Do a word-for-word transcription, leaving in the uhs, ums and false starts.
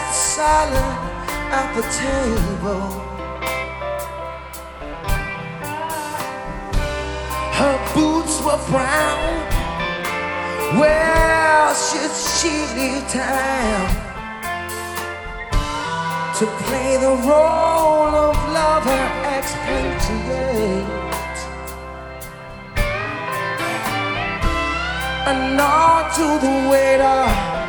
sat silent at the table. Her boots were brown. Well, should she leave town to play the role of lover, expatriate, and nod to the waiter